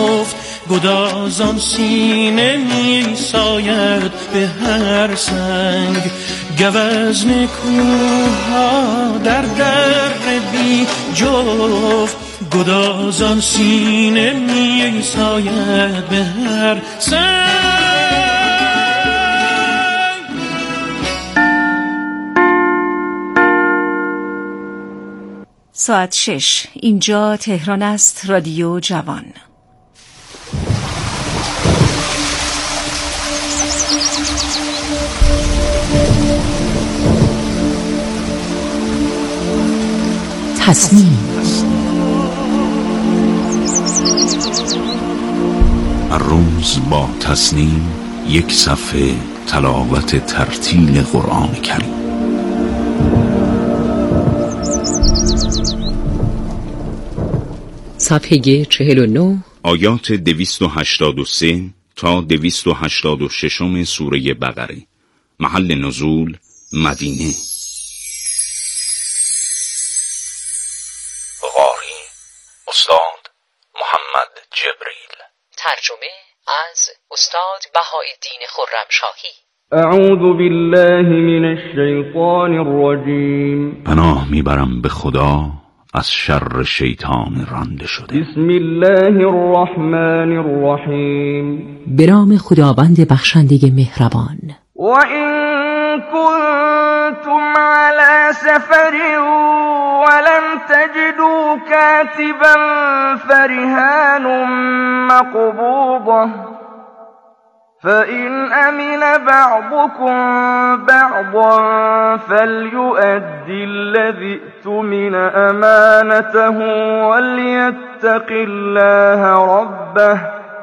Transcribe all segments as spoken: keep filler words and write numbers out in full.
جفت، گدازان سینه می ساید به هر سنگ. گوزن کوها در در بی جفت، گدازان سینه می ساید به هر سنگ. ساعت شش، اینجا تهران است. رادیو جوان. تصمیم. هر روز با تصمیم یک صفحه تلاوت ترتیل قرآن کریم. صفحه چهل و نه، آیات دویست و هشتاد و سه تا دویست و هشتاد و شش سوره بقره. محل نزول مدینه. قاری استاد محمد جبریل. ترجمه از استاد بهاءالدین خرمشاهی. اعوذ بالله من الشیطان الرجیم. پناه میبرم به خدا از شر شیطان رانده شده. بسم الله الرحمن الرحیم. به نام خداوند بخشنده مهربان. و این کنتم علی سفر ولم تجدوا کاتبا فرهان مقبوضه فإن أمن بعضكم بعضا فليؤدي الذي اؤتمن أمانته وليتق الله ربه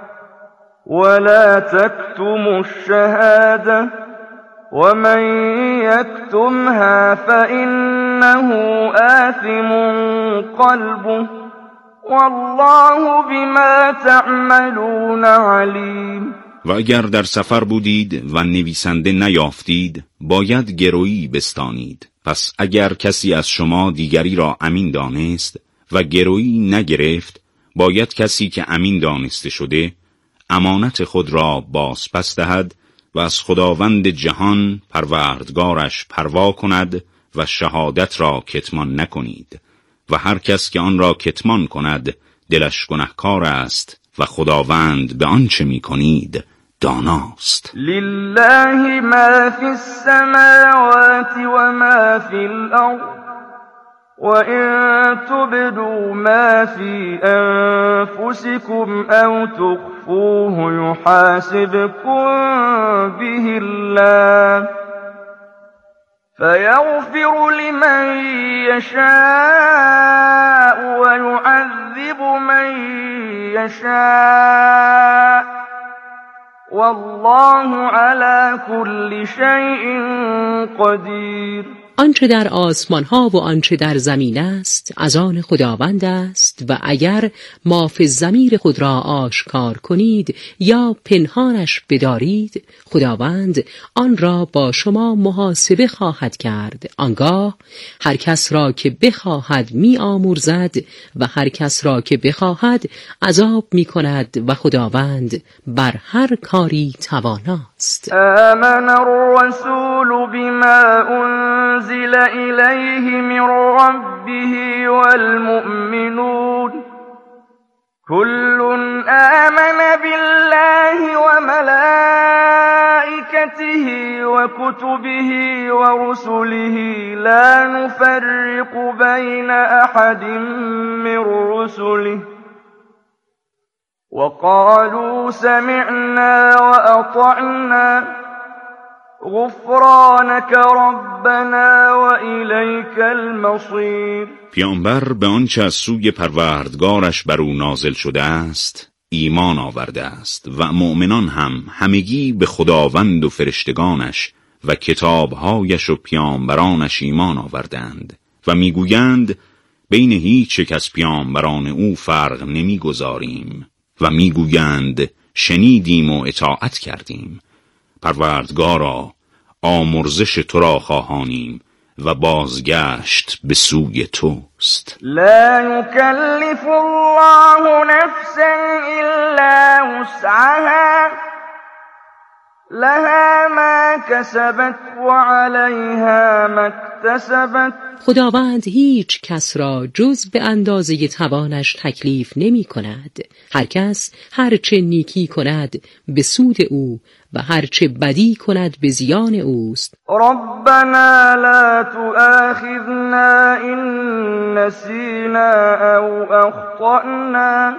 ولا تكتموا الشهادة ومن يكتمها فإنه آثم قلبه والله بما تعملون عليم. و اگر در سفر بودید و نویسنده نیافتید باید گرویی بستانید. پس اگر کسی از شما دیگری را امین دانست و گرویی نگرفت باید کسی که امین دانسته شده امانت خود را بازپس دهد و از خداوند جهان پروردگارش پروا کند و شهادت را کتمان نکنید و هر کس که آن را کتمان کند دلش گنهکار است و خداوند به آنچه می کنید داناست. لله ما فی السماوات و ما فی الارض و این تبدوا ما فی انفسکم او تخفوه یحاسبکم به الله فيغفر لمن يشاء ويعذب من يشاء والله على كل شيء قدير. آنچه در آسمان ها و آنچه در زمین است از آن خداوند است و اگر ما فی الضمیر خود را آشکار کنید یا پنهانش بدارید خداوند آن را با شما محاسبه خواهد کرد. آنگاه هر کس را که بخواهد می آمرزد و هر کس را که بخواهد عذاب می کند و خداوند بر هر کاری تواناست. آمن الرسول بما انزل أنزل إليه من ربه والمؤمنون كل آمن بالله وملائكته وكتبه ورسله لا نفرق بين أحد من رسله وقالوا سمعنا وأطعنا غفرانك ربنا و الیک المصیر. پیامبر به آنچه از سوی پروردگارش بر او نازل شده است ایمان آورده است و مؤمنان هم همگی به خداوند و فرشتگانش و کتابهایش و پیامبرانش ایمان آوردند و میگویند بین هیچ یک از پیامبران او فرق نمیگذاریم و میگویند شنیدیم و اطاعت کردیم. پروردگارا آمرزش تو را خواهانیم و بازگشت به سوی توست. لا یکلف الله نفسا الا وسعها لها ما کسبت و علیها ما اکتسبت. خداوند هیچ کس را جز به اندازه توانش تکلیف نمی کند. هر کس هر چه نیکی کند به سود او و هر چه بدی کند به زیان اوست. ربنا لا تؤاخذنا ان نسینا او اخطأنا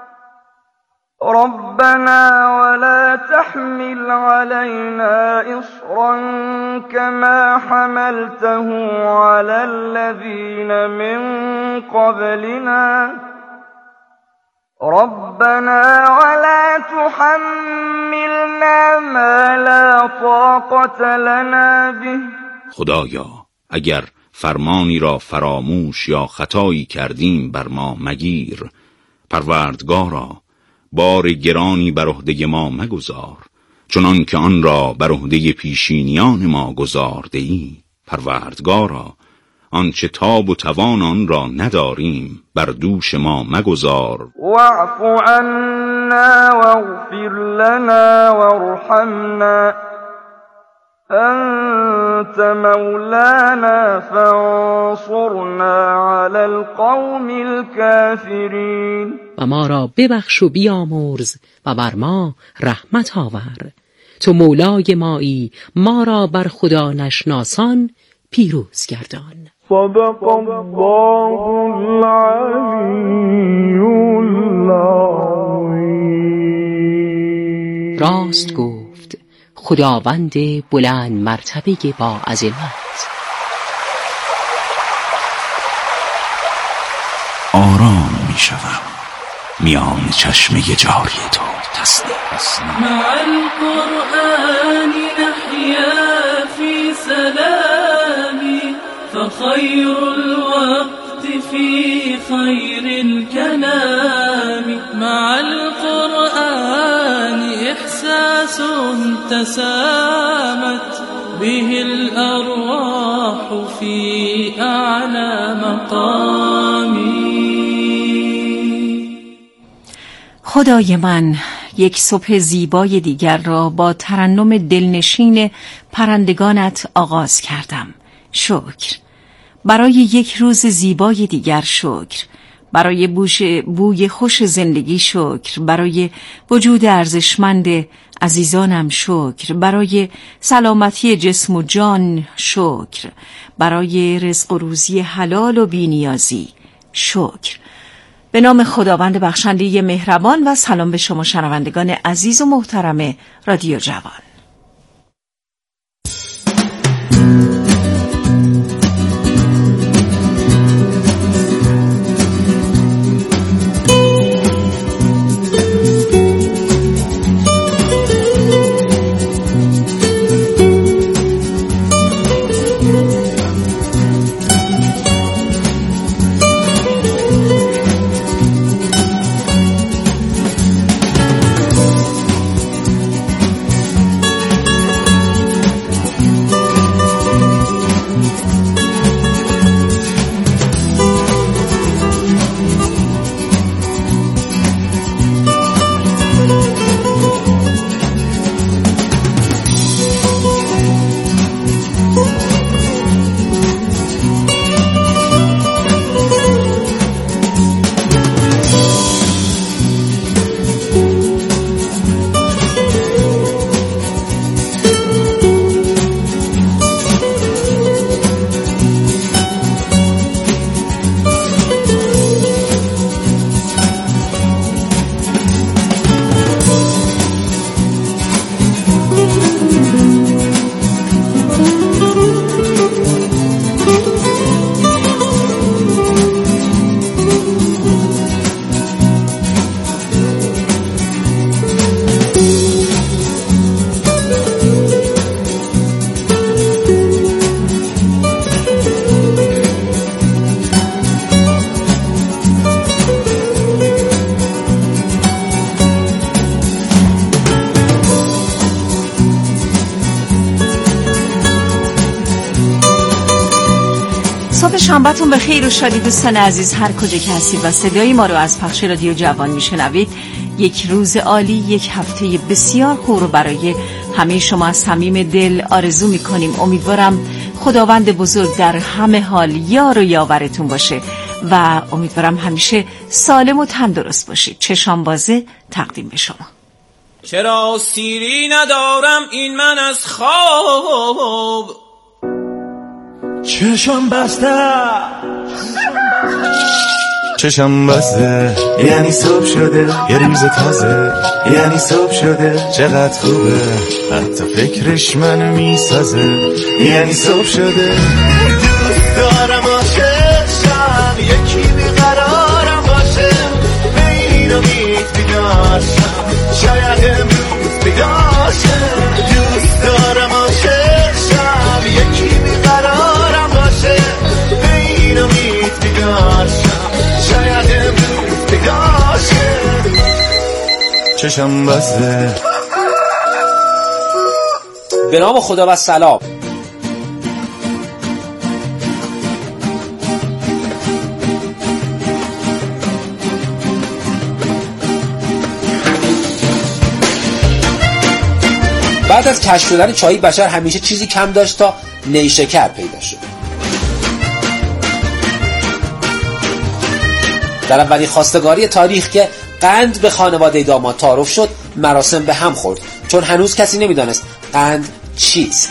ربنا ولا تحمل علينا إصرا كما حملته على الذين من قبلنا ربنا ولا تحملنا ما لا طاقة لنا به. خدایا اگر فرمانی را فراموش یا خطایی کردیم بر ما مگیر. پروردگارا بار گرانی بر عهده ما مگذار چنان که آن را بر عهده پیشینیان ما گذارده ای. پروردگارا آنچه تاب و توان آن را نداریم بر دوش ما مگذار. واعف عنا واغفر لنا وارحمنا انت مولانا فانصرنا على القوم الكافرین. و ما را ببخش و بیامرز و بر ما رحمت آور. تو مولای مایی، ما را بر خدا نشناسان پیروز گردان. صدق الله العلی العظیم. راست گفت خداوند بلند مرتبه با عظمت. آرام می شوم میان چشم جاری تو. تسلیم مع القرآن نحيا في سلام فخير الوقت في خير الكلام. مع القرآن إحساس تسامت به الأرواح في أعلى مقام. خدای من، یک صبح زیبای دیگر را با ترنم دلنشین پرندگانت آغاز کردم. شکر برای یک روز زیبای دیگر، شکر برای بوش بوی خوش زندگی، شکر برای وجود ارزشمند عزیزانم، شکر برای سلامتی جسم و جان، شکر برای رزق و روزی حلال و بی‌نیازی، شکر. به نام خداوند بخشنده مهربان و سلام به شما شنوندگان عزیز و محترم رادیو جوان. شب شنبهتون به خیر و شادی دوستان عزیز، هر کجا که هستید و صدای ما رو از پخش رادیو جوان میشنوید. یک روز عالی، یک هفته بسیار خوب رو برای همه شما از صمیم دل آرزو میکنیم. امیدوارم خداوند بزرگ در همه حال یار و یاورتون باشه و امیدوارم همیشه سالم و تندرست باشید. چشام بازه تقدیم به شما. چرا سیری ندارم این من از خواب، چشم بسته چشم بسته یعنی صبح شده، یه روز تازه یعنی صبح شده. چقدر خوبه حتی فکرش منو میسازه، یعنی صبح شده. دوست دارم عاشقشم، یکی بیقرارم باشه، به این امید بیدارشم، شاید امروز بیدارشه. دوست دارم عاشقشم، یکی بیقرارم باشه، به این امید بیدارشم، شاید امروز بیدارشه. چشم بسته. به نام خدا و سلام. بعد از کشف شدن چای بشر همیشه چیزی کم داشت تا نیشکر پیدا شد. در اولین خواستگاری تاریخ که قند به خانواده داماد تعارف شد، مراسم به هم خورد چون هنوز کسی نمیدانست قند چیست.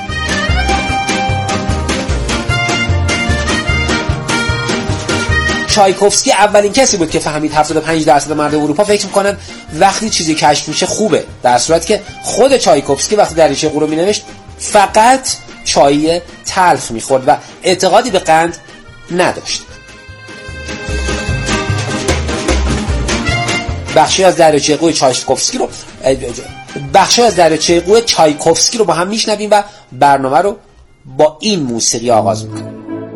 چایکوفسکی اولین کسی بود که فهمید هفتاد و پنج درصد مردم اروپا فکر میکنن وقتی چیزی کشف میشه خوبه، در صورتی که خود چایکوفسکی وقتی دریچه قو رو مینوشت فقط چای تلخ میخورد و اعتقادی به قند نداشت. بخشی از دریچه قو چایکوفسکی رو بخشی از دریچه قو چایکوفسکی رو با هم میشنویم و برنامه رو با این موسیقی آغاز میکنیم.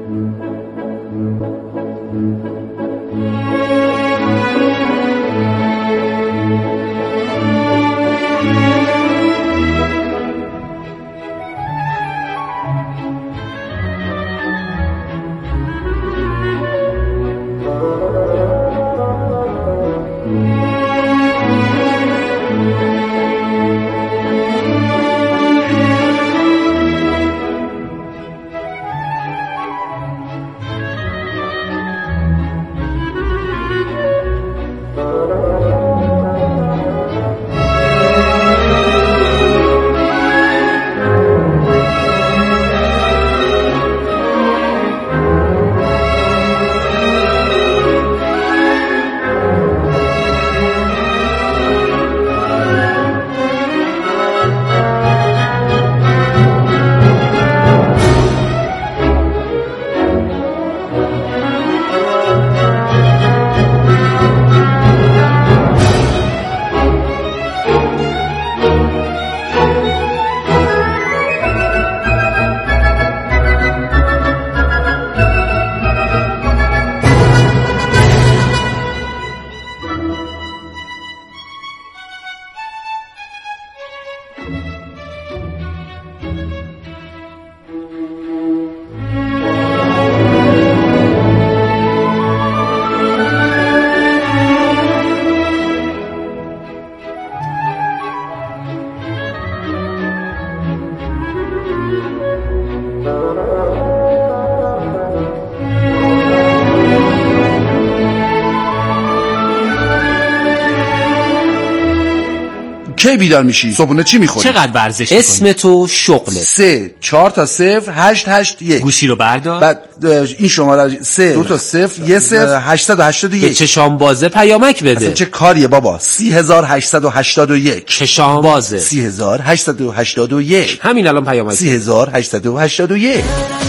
کی بیدار میشی؟ صبحونه چی میخوری؟ چقدر ورزش اسم میکنی؟ تو شغله. سه چهار تا صفر هشت هشت یک. گوشی رو بردار. بعد این شماره سه دو تا صفر یه صفر هشتصد و هشتاد و یک. به چشام بازه پیامک بده. اصلا چه کاریه بابا؟ سی هزار هشتصد و هشتاد و یک. چشام بازه. سی هزار هشتصد و هشتاد و یک. همین الان پیامک. سی هزار هشتصد و هشتاد و یک.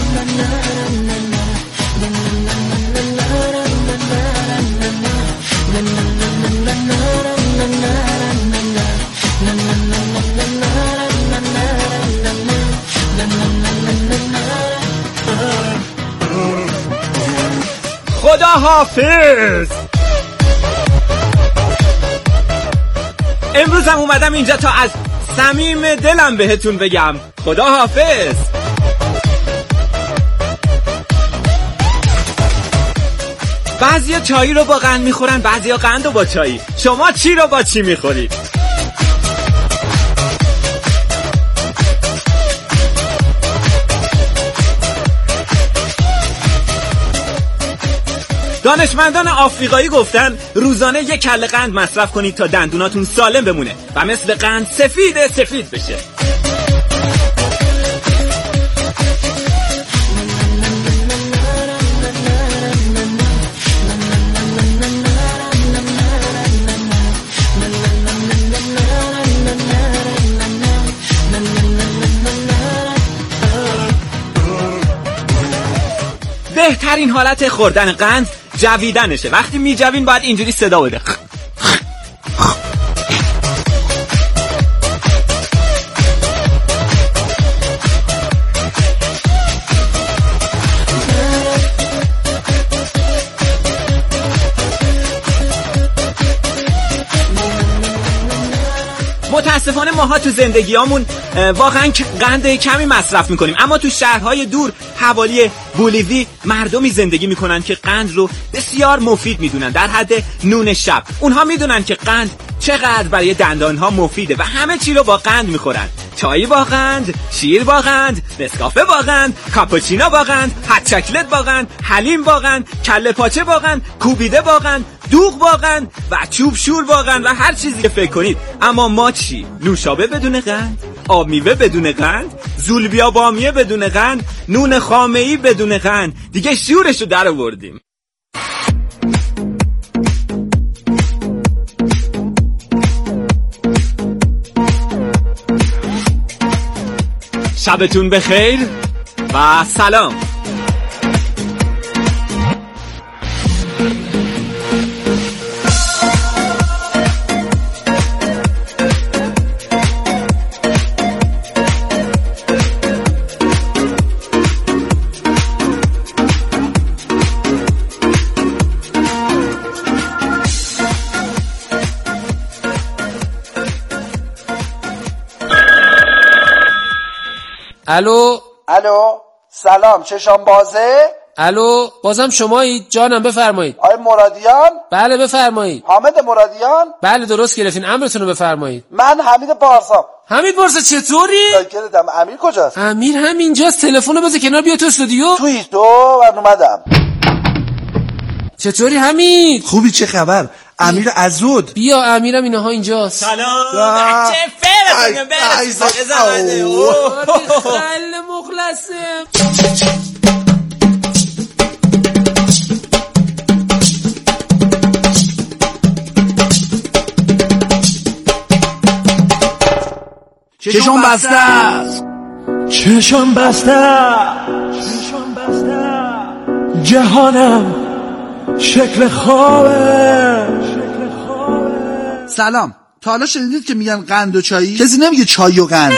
خدا حافظ. امروز هم اومدم اینجا تا از صمیم دلم بهتون بگم خدا حافظ. بعضیا چای رو با قند میخورن، بعضیا قند رو با چای. شما چی رو با چی میخورید؟ دانشمندان آفریقایی گفتن روزانه یک کله قند مصرف کنید تا دندوناتون سالم بمونه و مثل قند سفید سفید بشه. بهترین حالت خوردن قند جویدنشه. وقتی میجوین باید اینجوری صدا بده. متاسفانه ماها تو زندگیامون واقعا قند کمی مصرف میکنیم، اما تو شهرهای دور حوالی بولیوی مردمی زندگی میکنن که قند رو بسیار مفید میدونن، در حد نون شب. اونها میدونن که قند چقدر برای دندانها مفیده و همه چی رو با قند میخورن. چای با قند، شیر با قند، نسکافه با قند، کاپوچینو با قند، هات چاکلت با قند، حلیم با قند، کله پاچه با قند، کوبیده با قند، دوغ با قند و چوب شور با قند و هر چیزی که فکر کنید. اما ما چی؟ نوشابه بدون قند، آب میوه بدون قند، زولبیا بامیه بدون قند، نون خامه‌ای بدون قند. دیگه شورشو در آوردیم. شبتون بخیر و سلام. الو الو سلام، چشام بازه؟ الو بازم شمایید؟ جانم بفرمایید. آقای مرادیان؟ بله بفرمایید. حامد مرادیان؟ بله درست گرفتین، امرتون رو بفرمایید. من حمید پارسام. حمید پارسا چطوری؟ شاکرتم. امیر کجاست؟ امیر همینجاست، تلفن رو بذار کنار بیا تو استودیو. تویی تو من اومدم. چطوری حمید؟ خوبی؟ چه خبر؟ امیر عزود. بیا امیرم اینها اینجاست. سلام. چه فرقه برسید زمانه. خیلی مخلصم. چشم بسته است، چشم بسته چشم بسته جهانم شکل خوابه. سلام، تا حالا شنیدید که میگن قند و چایی؟ کسی نمیگه چای و قند.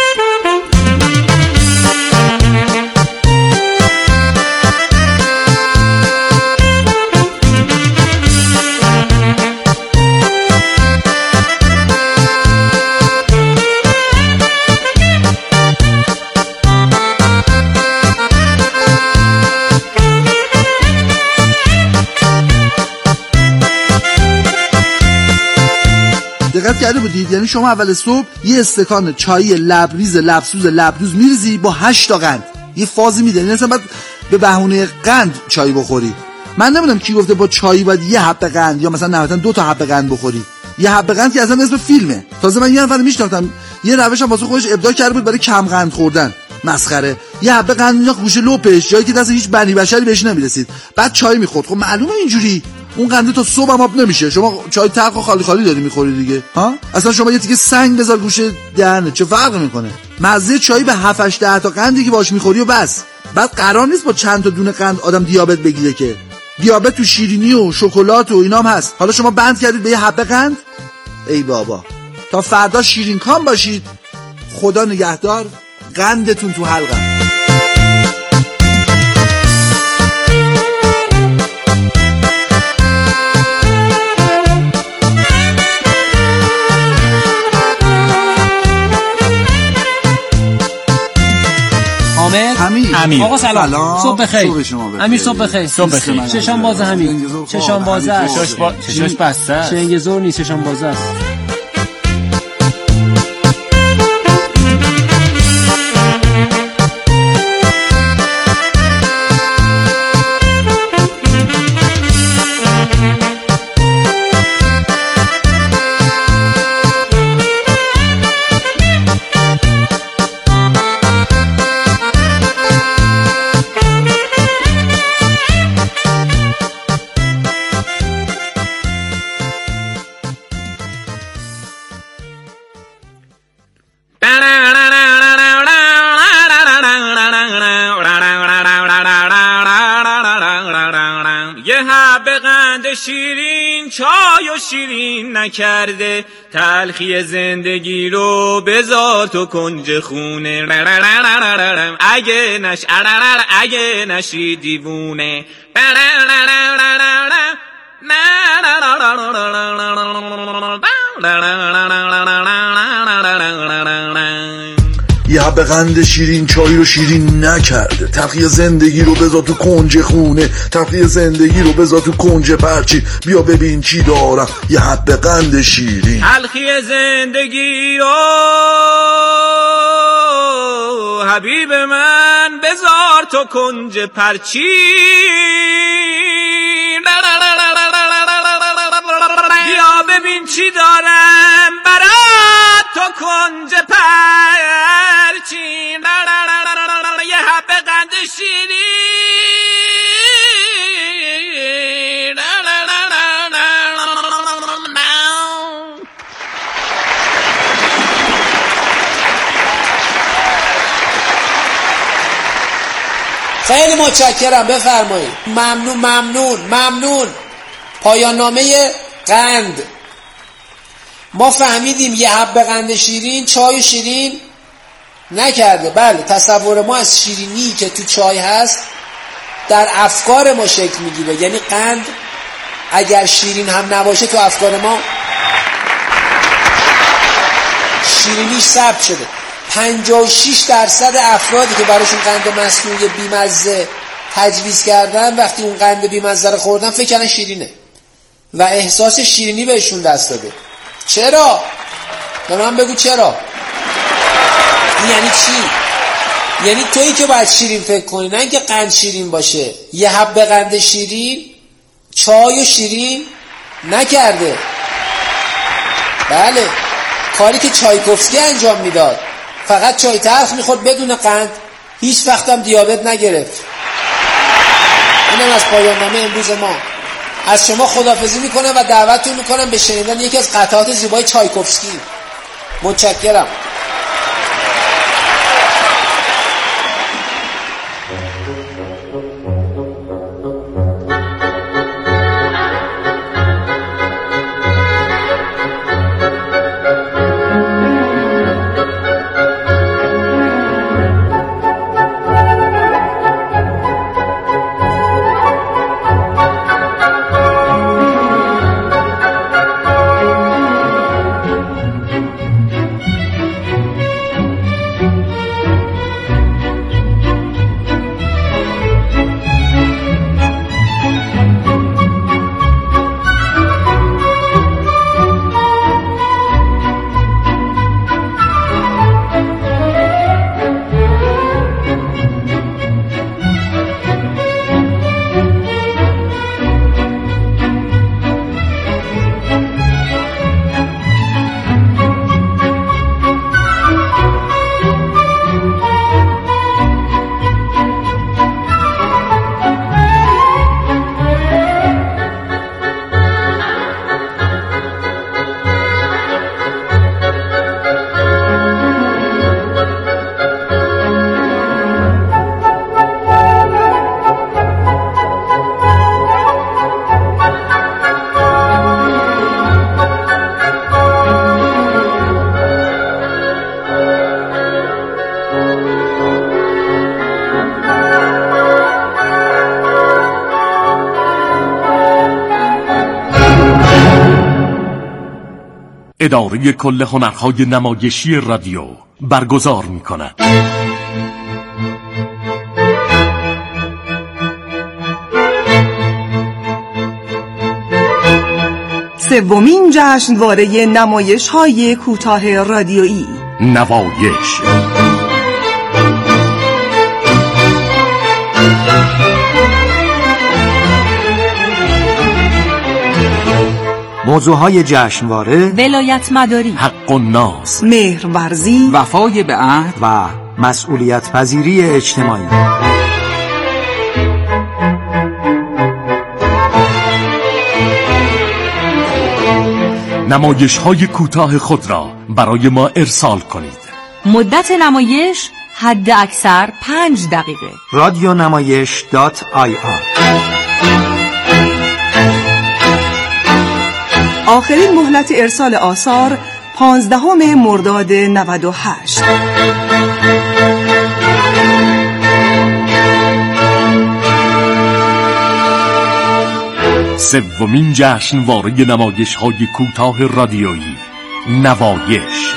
دقت کرده بودید؟ یعنی شما اول صبح یه استکان چای لبریز لبسوز لبدوز میریزی با هشت تا قند، یه فازی میده. یعنی اصلا باید به بهونه قند چای بخوری. من نمیدونم کی گفته با چای باید یه حب قند یا مثلا نهایتا دو تا حب قند بخوری. یه حب قند که اصلا اسم فیلمه. تازه من یه نفر میشناختم یه روش هم واسه خودش ابداع کرده بود برای کم قند خوردن. مسخره. یه حب قند مینداخت گوشه لپش، جایی که دست هیچ بنی بشری بهش نمیرسید. بعد چای میخورد. خب معلومه اینجوری اون قنده تا صبح هم آب نمیشه. شما چای تلخ و خالی خالی داری میخوری دیگه ها. اصلا شما یه تیکه سنگ بذار گوشه دهنت، چه فرقی میکنه؟ مزه چای به هفت هشت تا قندی که باش میخوری و بس. بعد قرار نیست با چند تا دونه قند آدم دیابت بگیره که. دیابت تو شیرینی و شکلات و اینام هست. حالا شما بند کردید به یه حبه قند؟ ای بابا، تا فردا شیرین کام باشید. خدا نگهدار. قندتون تو حلقم. حامد امیر. آقا سلام. سلام. صبح بخیر. صبح شما بخیر. امیر صبح بخیر. صبح بخیر. چشام باز همین. چشام باز است. چشاش با... چشاش بسته است. چنگ زور نیست، چشام باز است. یه حبه قند شیرین چای و شیرین نکرده، تلخی زندگی رو بذار تو کنج خونه. اگه نش اگه نشی دیوونه. یه حبه قند شیرین چای رو شیرین نکرده، تلخی زندگی رو بذار تو کنج خونه، تلخی زندگی رو بذار تو کنج پرچی، بیا ببین چی دارم. یه حبه قند شیرین تلخی زندگی رو حبیب من بذار تو کنج پرچی، بیا ببین چی دارم برات تو کنج پرچی. یه حبه قند شیرین. خیلی متشکرم، بفرمایید. ممنون ممنون ممنون. پایان نامه قند. ما فهمیدیم یه حبه قند شیرین چای شیرین نکرده. بله، تصور ما از شیرینی که تو چای هست در افکار ما شکل میگیره. یعنی قند اگر شیرین هم نباشه تو افکار ما شیرینیش ثبت شده. پنجاه و شش درصد افرادی که براشون قند مصنوعی بیمزه تجویز کردن، وقتی اون قند بیمزه رو خوردن فکر کردن شیرینه و احساس شیرینی بهشون دست داده. چرا؟ به من بگو چرا؟ یعنی چی؟ یعنی تویی که باید شیرین فکر کنی، نه اینکه قند شیرین باشه. یه حبه قند شیرین چای و شیرین نکرده. بله، کاری که چایکوفسکی انجام میداد، فقط چای تلخ میخورد بدون قند، هیچ وقت هم دیابت نگرفت. اینم از پایان نامه امروز ما. از شما خداحافظی میکنم و دعوتتون میکنم به شنیدن یکی از قطعات زیبای چایکوفسکی. متشکرم. اداره کل هنرهای نمایشی رادیو برگزار می‌کند. سومین جشنواره نمایش‌های کوتاه رادیویی نوایش. موضوعهای جشنواره: ولایت مداری، حق الناس، مهرورزی، وفای به عهد و مسئولیت پذیری اجتماعی. نمایش های کوتاه خود را برای ما ارسال کنید. مدت نمایش حد اکثر پنج دقیقه. رادیو نمایش دات آی آر. آخرین مهلت ارسال آثار پانزدهم مرداد نود و هشت. سومین جشنواره نمایش های کوتاه رادیویی نوایش.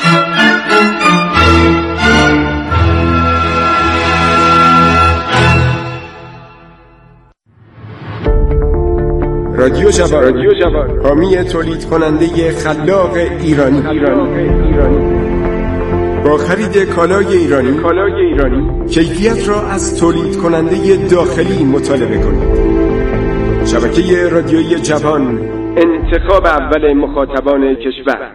رادیو جوان، رادیو جوان، حامی تولید کننده خلاق ایرانی. ایرانی با خرید کالای ایرانی، کالای ایرانی کیفیت را از تولید کننده داخلی مطالبه کنید. شبکه رادیویی جوان، انتخاب اول مخاطبان کشور.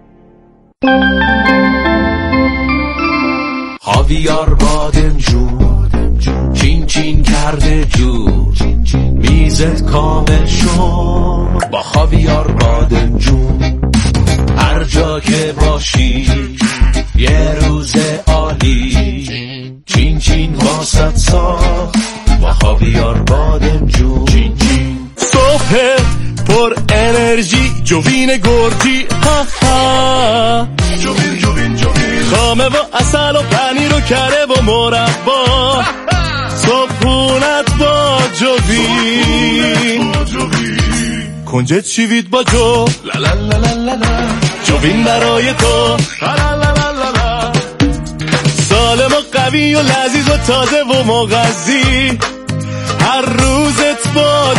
خاویار بادمجون چین چین کرده جون، میزت کامل شد با خاویار بادمجون. هر جا که باشی یه روز عالی، چین چین واسط ساخت با خاویار بادمجون. چین چین صبح پر انرژی، جوین گردی، ها ها جوین جوین جوین، خامه و اصل و پنیر و کره و مربا، صبحونت با جوین، کنجد شیوید با جو، لا لا لا لا لا، جوین برای تو، لا لا لا لا لا، سالم و قوی و لذیذ و تازه و مغذی، هر روزت با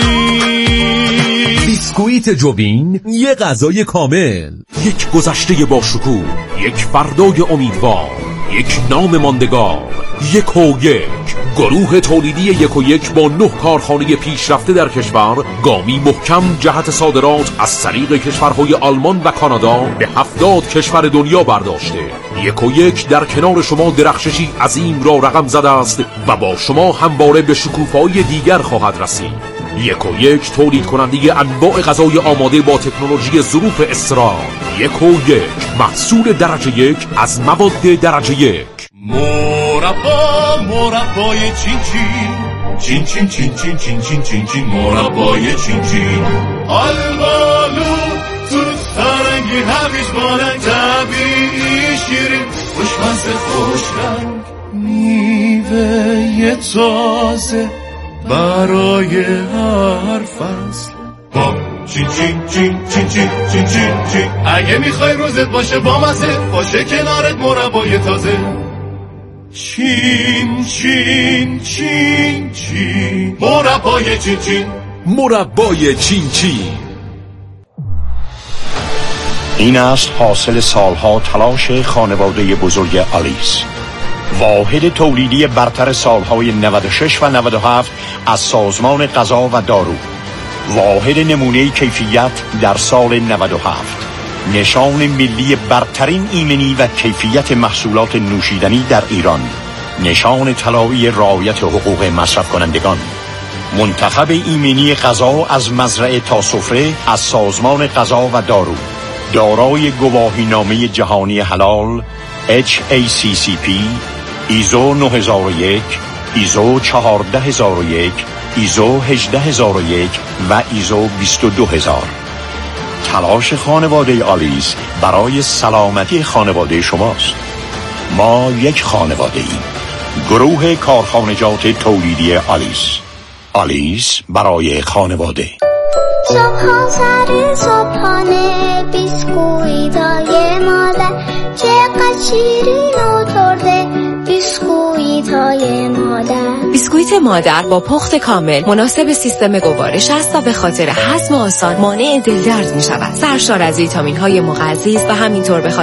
جوین. بیسکویت جوین، یه غذای کامل، یک گذشته با شکوه، یک فردای امیدوار، یک نام ماندگار. یک و یک گروه تولیدی یک و یک با نه کارخانه پیشرفته در کشور، گامی محکم جهت صادرات از طریق کشورهای آلمان و کانادا به هفتاد کشور دنیا برداشته. یک و یک در کنار شما درخششی عظیم را رقم زده است و با شما همواره به شکوفه‌های دیگر خواهد رسید. یک و یک تولید کننده انواع غذای آماده با تکنولوژی ظروف استرال. یک و یک محصول درجه یک از مواد درجه یک. مربا مربای چین چین چین چین چین چین چین چین چین مربای چین چین، آلبالو تو سرنگی همیش بارنگ، طبیعی شیرین خوشمزه خوشرنگ، میوه تازه برای هر فصل با چین چین چین چین چین چین چین چین. اگه میخوای روزت باشه با مزه، باشه کنارت مربای تازه. چین چین چین چین مربای چین چین، مربای چین چین. این است حاصل سالها تلاش خانواده بزرگ آلیس، واحد تولیدی برتر سالهای نود و شش و نود و هفت از سازمان غذا و دارو، واحد نمونه کیفیت در سال نود و هفت، نشان ملی برترین ایمنی و کیفیت محصولات نوشیدنی در ایران، نشان طلایی رعایت حقوق مصرف کنندگان، منتخب ایمنی غذا از مزرعه تا سفره از سازمان غذا و دارو، دارای گواهینامه جهانی حلال اچ ای سی سی پی، ایزو نه هزار و یک، ایزو چهارده هزار و یک، ایزو هجده هزار و یک و ایزو بیست و دو هزار. تلاش خانواده آلیس برای سلامتی خانواده شماست. ما یک خانواده ایم، گروه کارخانجات تولیدی آلیس. آلیس برای خانواده. صبح سر صبحانه بیسکویتای مادر، چقدر شیرین و ترده بیسکویتای مادر. بیسکویت بیسکویت مادر با پخت کامل مناسب سیستم گوارش است و به خاطر هضم آسان مانع دلدرد می شود. سرشار از ویتامین های مغذی و همینطور به